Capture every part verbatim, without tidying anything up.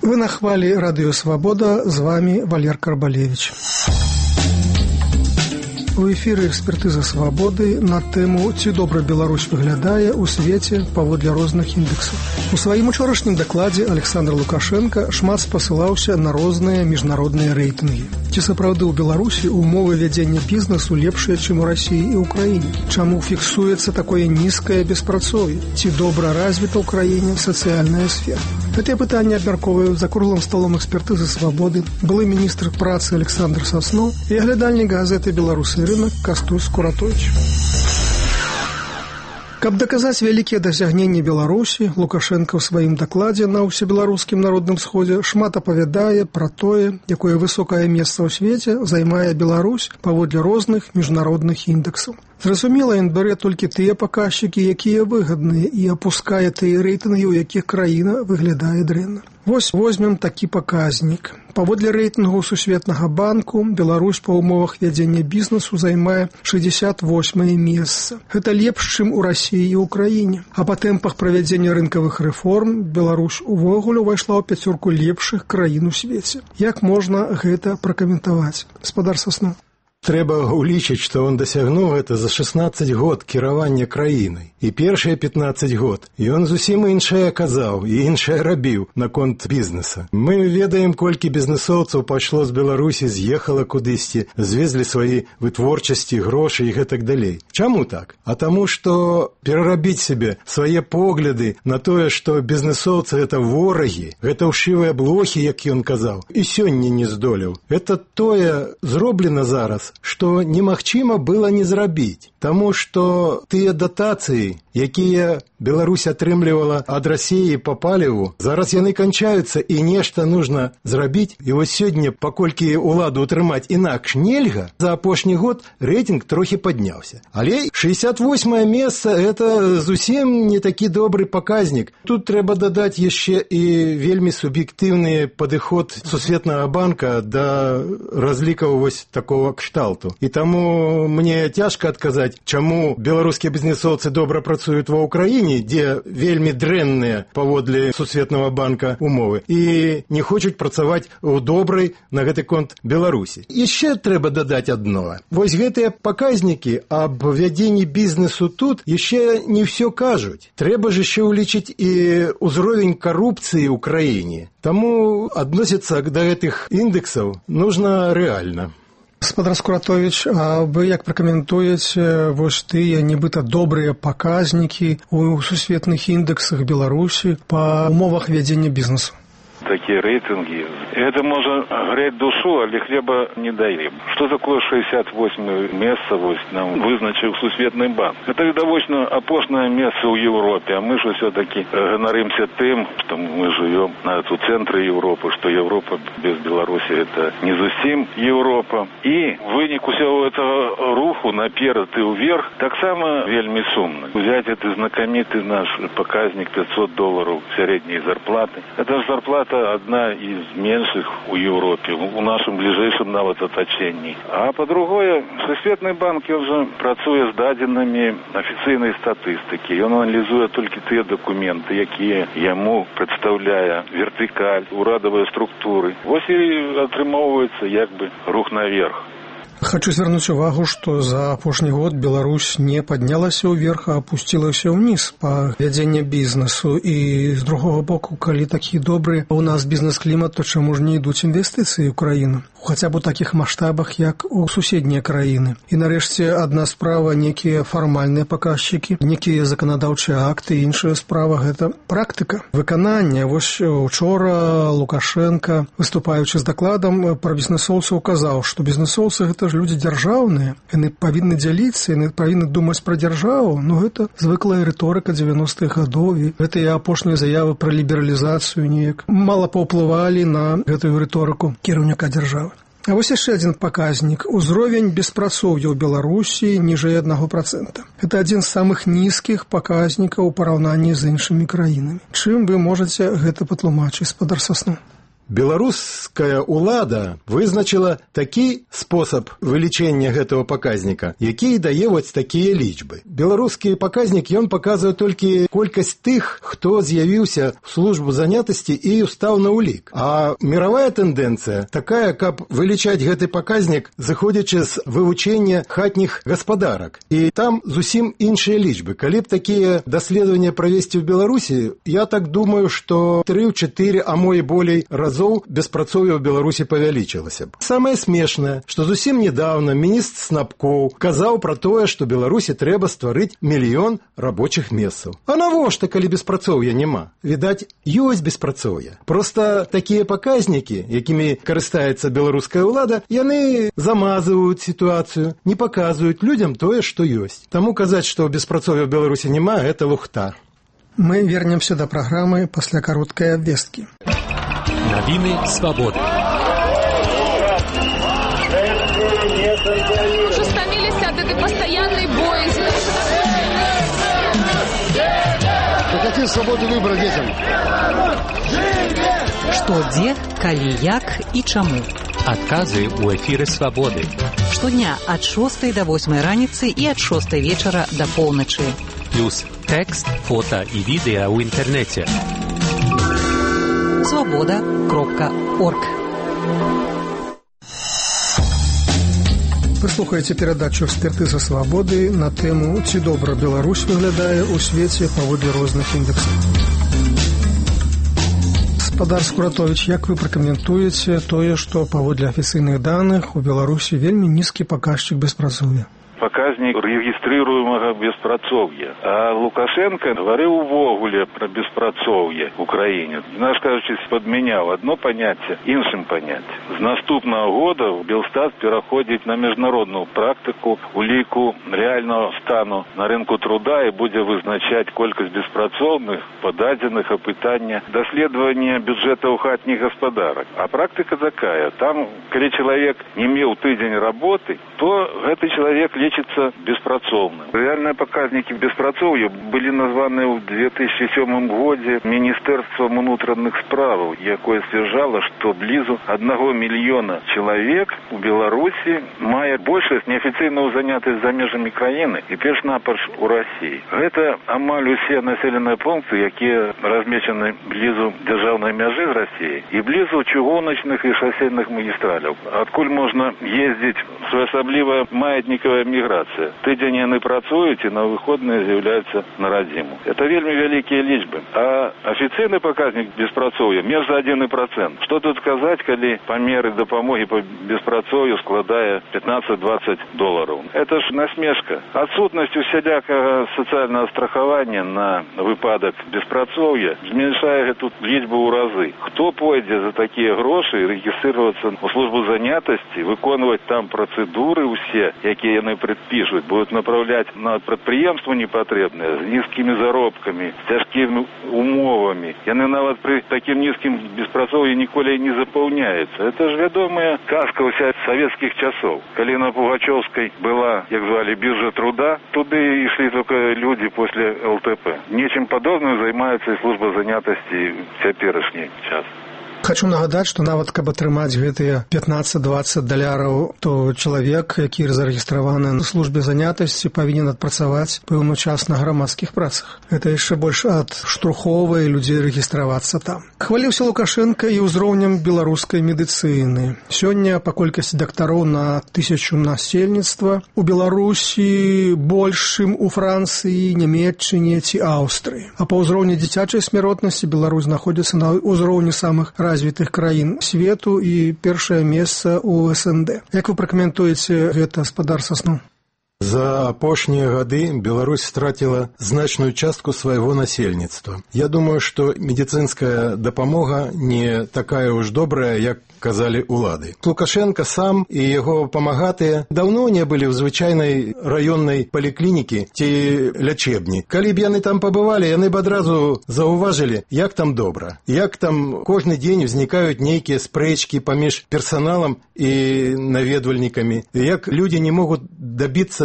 Вы на хвалі Радыё Свабода, з вами Валер Карбалевич. У эфіры «Экспертыза свабоды» на тэму «Ці добра Беларусь выглядае ў свеце паводле розных індэксаў». У сваім учорашнім дакладзе Александр Лукашенко шмат спасылаўся на розныя міжнародныя рэйтынгі. Ці сапраўды ў Беларусі умовы вядзення бізнесу лепшыя, чым у Расіі і ў краіне? Чаму фіксуецца такое нізкае беспрацоўе? Ці добра развіта ў краіне сацыяльная сфера? Гэтыя пытанні абмяркоўваюць за круглым сталом «Экспертызы свабоды» былы міністр працы Александр Соснов і аглядальнік газеты «Беларусы рынок» Кастусь Куратович. Каб даказаць вялікія дасягненні Беларусі, Лукашенко ў сваім дакладзе на ўсебеларускім народным сходзе шмат апавядае пра тое, якое высокае месца ў свеце займае Беларусь паводле розных міжнародных індэксаў. Зразумела, ён бярэ толькі тыя паказчыкі, якія выгадныя, і апускае тыя рэйтынгі, у якіх краіна выглядае дрэнна. Вось возьмем такі паказнік. Паводле рэйтынгу Сусветнага банку Беларусь па умовах вядзення бізнесу займае шэсцьдзесят восьмае месца. Гэта лепш, чым у Расіі і ў краіне. А па тэмпах правядзення рынкавых рэформ Беларусь увогуле ўвайшла ў пяцёрку лепшых краін у свеце. Як можна гэта пракаментаваць? Гаспадар Соснов. Трэба улічыць, што он дасягнуў гэта за шэснаццаць год кіравання краінай. І першыя пятнаццаць год ён зусім іншае казаў і іншае рабіў наконт бізнеса. Мы ведаем, колькі бізнесоўцаў пайшло з Беларусі, з'ехала кудысьці, звезлі свае вытворчасці, грошы і гэтак далей. Чаму так? А таму, што перарабіць сябе свае погляды на тое, што бізнесоўцы гэта ворагі, гэта ўшывыя блохі, як ён казаў, і сёння не здолеў. Гэта тое зроблена зараз, што немагчыма было не зрабіць, таму што тыя датацыі, якія Беларусь атрымлівала ад Расіі па паліву, зараз яны канчаюцца і нешта нужна зрабіць. І вось сёння, паколькі ўладу ўтрымаць інакш нельга, за апошні год рэйтынг трохі падняўся. Але шэсцьдесят восьмае месца – гэта зусім не такі добры паказнік. Тут трэба дадаць яшчэ і вельмі суб'ектыўны падыход Сусветнага банка да разлікаў вось такого кшталту. І таму мне цяжка адказаць, чаму беларускія бізнесоўцы добра працуюць ва ўкраіне, дзе вельмі дрэнныя паводле Сусветнага банка умовы, і не хочуць працаваць у добрай на гэты конт Беларусі. Яшчэ трэба дадаць адно. Вось гэтыя паказнікі аб вядзенні бізнесу тут яшчэ не ўсё кажуць. Трэба ж яшчэ ўлічыць і ўзровень карупцыі ў краіне. Таму адносіцца да гэтых індэксаў нужна рэальна. Гаспадар Куратович, а вы як пракаментуеце вось тыя нібыта добрыя паказнікі у сусветных індэксах Беларусі па умовах вядзення бізнесу? Такие рейтинги, это может греть душу, але хлеба не даем. Что такое шестьдесят восьмое место вот, нам вызначил Сусветный банк? Это довольно опошное место в Европе, а мы же все-таки гоноримся тем, что мы живем на эту центре Европы, что Европа без Беларуси это не совсем Европа. И вынік усього этого руху наперед и вверх так само вельми сумно. Взять этот знакомитый наш показник пятьсот долларов средней зарплаты. Это же зарплата одна из меньших у Европе, у нашем ближайшем нават оточении. А по-другое, Сусветный банк уже працуе з дадзенымі афіцыйнай статыстыкі. Ён аналізуе толькі тыя документы, якія яму прадстаўляе вертыкаль, урадавыя структуры. Вось і атрымоўваецца як бы рух наверх. Хочу звярнуць увагу, што за апошні год Беларусь не паднялася ўверх, а апусцілася ўніз па вядзенні бізнесу. І з другога боку, калі такі добры у нас бізнес-клімат, то чаму ж не ідуць інвестыцыі ў краіну? Хаця б у такіх маштабах, як у суседнія краіны. І нарэшце адна справа некія фармальныя паказчыкі, некія заканадаўчыя акты, іншая справа гэта практыка выканання. Вось учора Лукашенко, выступаючы з дакладам пра бізнесоўцаў, казаў, што бізнесоўцы гэта ж людзі дзяржаўныя, яны павінны дзяліцца, яны павінны думаць пра дзяржаву. Ну гэта звыклая рыторыка дзевяностых гадоў, і гэтыя апошнія заявы пра лібералізацыю неяк мала паўплывалі на гэтую рыторыку кіраўніка дзяржавы. А вось яшчэ адзін паказнік. Узровень беспрацоўя ў Беларусі ніжэй аднаго працэнта. Гэта адзін з самых нізкіх паказнікаў у параўнанні з іншымі краінамі. Чым вы можаце гэта патлумачыць, гаспадар Соснов? Беларуская ўлада вызначила такі спосаб вылічэння гэтага паказніка, які дае вось такія лічбы. Беларускі паказнік, ён паказвае толькі колькасць тых, хто з'явіўся в службу занятасці і стаў на ўлік. А мировая тэндэнцыя такая, каб вылічаць гэты паказнік, заходзячы з вывучэння хатніх гаспадарак. І там зусім іншыя лічбы. Калі б такія даследаванні правесці ў Беларусі, я так думаю, што тры-чатыры, а мо і болей разоў беспрацоўе ў Беларусі павялічылася б. Самае смешнае, што зусім недавно міністр Снапкоў казаў пра тое, што Беларусі трэба стварыць мільён рабочых месцаў. А навошта, калі беспрацоўя няма? Відаць, ёсць беспрацоўе. Проста такія паказнікі, якімі карыстаецца беларуская ўлада, яны замазваюць сітуацыю, не паказваюць людзям тое, што ёсць. Таму казаць, што беспрацоўя ў Беларусі няма, гэта лухта. Мы вернемся да праграмы пасля кароткай абвесткі. Навіны свабоды. Уже стомились от этой постоянной боязни. Какие свободы выбора детям? Што, дзе, калі, як і чаму. Адказы ў эфіры свабоды. Штодня ад шостай да восьмай раніцы і ад шостай вечара да поўначы. Плюс тэкст, фота і відэа ў інтэрнэце. свобода кропка орг. Вы слухаеце перадачу «Экспертыза свабоды» на тэму «Ці добра Беларусь выглядае ў свеце паводле розных індэксаў». Гаспадар Скуратович, як вы пракаментуеце тое, што паводле афіцыйных даных у Беларусі вельмі нізкі паказчык беспрацоўя? Показник регистрируемого беспрацоўя. А Лукашенко говорил увогуле про беспрацоўе в Украине. Наш, кажучись, подменял одно понятие іншым понятием. З наступного года Белстат переходит на международную практику уліку реального стану на рынку труда и будет вызначать колькость беспрацоўных, подаденных опытания, доследования бюджета у хатних господарок. А практика такая. Там, когда человек не имел тыдзень работы, то этот человек лечится беспрацоўным. Реальные показники беспрацоўя были названы в две тысячи сёмым году Министерством внутренних справ, якое стверджало, что близу одного миллиона человек у Беларуси мае большасць неофициальную занятость за межами краины и перш-наперш у России. Это амаль усе населенные пункты, якія размечены близу державной мяжи з Россией и близу чыгуначных и шоссейных магистралей. Откуль можно ездить своеасаблівая маятниковая миграция. Тыдзень яны працуюць і на выходные з'яўляюцца на радзіму. Это вельмі вялікія лічбы. А афіцыйны паказнік беспрацоўя меж за один процент. Что тут сказать, калі памеры дапамогі по беспрацоўю складае пятнадцать-двадцать долларов? Это ж насмешка. Отсутнасць усялякага сацыяльнага страхавання на выпадак беспрацоўя зменшае эту лічбу ў разы. Хто пойдзе за такія грошы рэгістрироваться у службу занятасці, выконваць там процедуры усе, якія яны предпишут, будут направлять на предприемство непотребное, с низкими заробками, с тяжкими умовами. Яны нават при таким низким беспрацоўі ніколі не заполняется. Это же вядомая казка уся советских часов. Калі на Пугачевской была, як звали, биржа труда, туды и шли только люди после эл тэ пэ. Нечым подобным займаецца и служба занятости в цяперашні час. Хочу нагадаць, што нават каб атрымаць гэтыя пятнадцать-двадцать даляраў, то чалавек, які зарэгістраваны на службе занятасці, павінен адпрацаваць пэўны час на грамадскіх працах. Гэта яшчэ больш адштурхоўвае людзей рэгістравацца там. Хваліўся Лукашенко і ўзроўнем беларускай медыцыны. Сёння па колькасці дактароў на тысячу насельніцтва у Беларусі больш, чым у Францыі, Нямецчыне ці Аўстрыі. А па ўзроўні дзіцячай смяротнасці Беларусь знаходзіцца на ўзроўні самых развітых краін свету і першае месца ў эс эн дэ. Як вы пракаментуеце гэта, гаспадар Сасноў? За апошнія гады Беларусь страціла значную частку свайго насельніцтва. Я думаю, што медыцынская дапамога не такая ўж добрая, як казалі ўлады. Лукашенко сам і яго памагатыя даўно не былі ў звычайнай раённай паліклінікі ці лячэбні. Калі б яны там пабывалі, яны б адразу заўважылі, як там добра, як там кожны дзень узнікаюць нейкія спрэчкі паміж персаналам і наведвальнікамі, як людзі не могуць дабіцца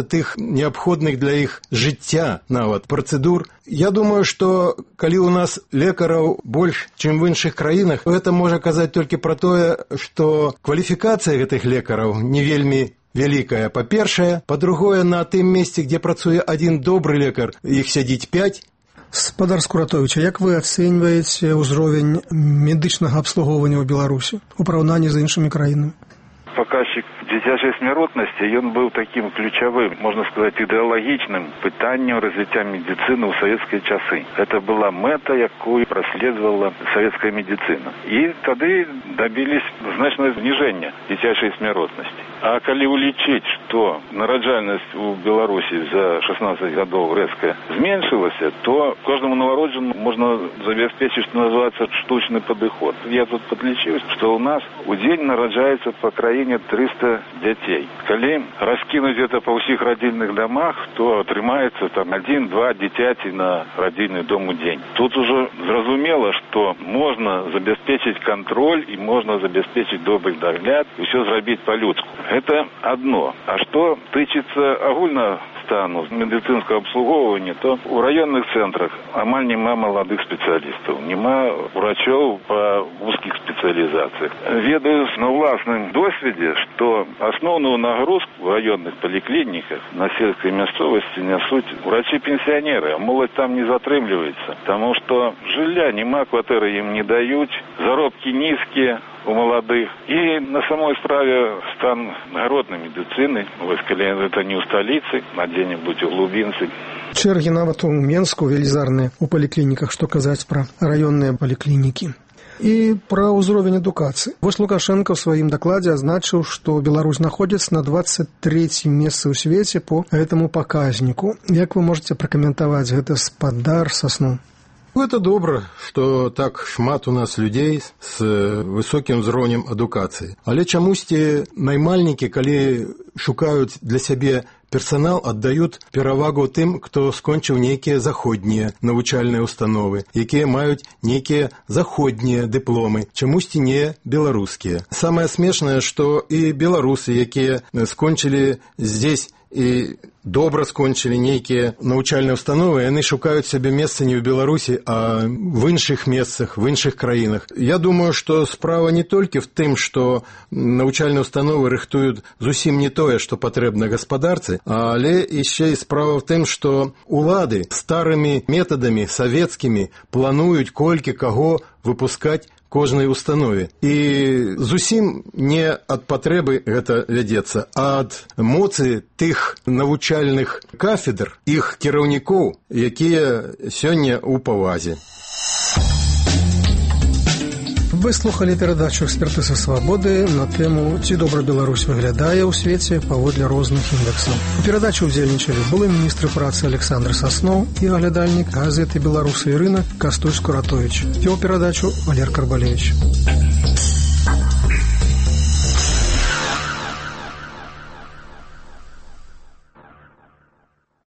датычыцца тых неабходных для іх жыцця нават працэдур. Я думаю, што калі ў нас лекараў больш, чым в іншых краінах, гэта можа казаць толькі пра тое, што кваліфікацыя гэтых лекараў не вельмі вялікая, па-першае. Па-другое, на тым месцы, дзе працуе адзін добры лекар, іх сядзіць пяць. Спадар Скуратович, як вы ацэньваеце ўзровень медычнага абслугоўвання ў Беларусі у параўнанні з іншымі краінамі? Паказчик дзіцячай смяротнасці, ён быў такім ключавым, можна сказаць, ідэалагічным пытаннем развіцця медыцыны ў савецкія часы. Гэта была мэта, якую праследавала савецкая медыцына. І тады дабіліся значнага зніжэння дзіцячай смяротнасці. А калі улічыць, што нараджальнасць у Беларусі за шаснаццаць гадоў рэзка зменшылася, то кожнаму нованароджанаму можна забяспечыць, што называецца, штучны падыход. Я тут падлічыў, што ў нас у дзень нараджаецца па краіне триста дзяцей. Калі раскінуць гэта па ўсіх радзільных дамах, то атрымаецца там адзін-два дзіцяці на радзільны дом у дзень. Тут ужо зразумела, што можна забяспечыць кантроль і можна забяспечыць добры дагляд і ўсё зрабіць па-людску. Гэта адно. А што тычыцца агульна стану медыцынскага абслугоўвання, то ў раённых цэнтрах амаль няма маладых спецыялістаў, няма врачоў па вузкіх спецыялізацыях. Ведаю на ўласным досведзе, што асноўную нагрузку ў раённых паліклініках на сельскай мясцовасці нясуць врачы-пенсіянеры, а моладзь там не затрымліваецца, таму што жылля няма, кватэры ім не даюць, заробкі нізкія у маладых. І на самой справе стан гароднай медыцыны, вось калі гэта не ў сталіцы, а дзе-небудзь у глубінцы. Чэргі нават у Менску велізарныя ў паліклініках, што казаць пра раённыя паліклінікі. І пра ўзровень адукацыі. Вось Лукашенко ў сваім дакладзе азначыў, што Беларусь знаходзіцца на дваццаць трэцім месцы ў свеце по гэтаму паказніку. Як вы можаце пракаментаваць гэта, спадар Сасноў? Это добра, што так шмат у нас людзей з высокім узроўнем адукацыі. Але чамусьці наймальнікі, калі шукаюць для сябе персанал, аддаюць перавагу тым, хто скончыў нейкія заходнія навучальныя установы, якія маюць нейкія заходнія дыпломы, чамусьці не беларускія. Самае смешнае, што і беларусы, якія скончылі здесь і добра скончылі нейкія навучальныя установы, яны шукаюць сябе месца не ў Беларусі, а в іншых месцах, в іншых краінах. Я думаю, што справа не толькі в тым, што навучальныя установы рыхтуюць зусім не тое, што патрэбна гаспадарцы, але яшчэ і справа в тым, што улады старымі метадамі савецкімі плануюць колькі каго выпускаць кожнай установе. І зусім не ад патрэбы гэта вядзецца, а ад моцы тых навучальных кафедр, іх кіраўнікоў, якія сёння ў павазе. Вы слухали перадачу «Эксперты са свабоды» на тэму «Ці добра Беларусь выглядае ў свеце паводле розных індэксаў». У перадачы ўдзельнічалі былы міністр працы Александр Сасноў і аглядальнік газеты «Беларусы» Ірына Кастусь Скуратович. Вёў перадачу Валер Карбалевич.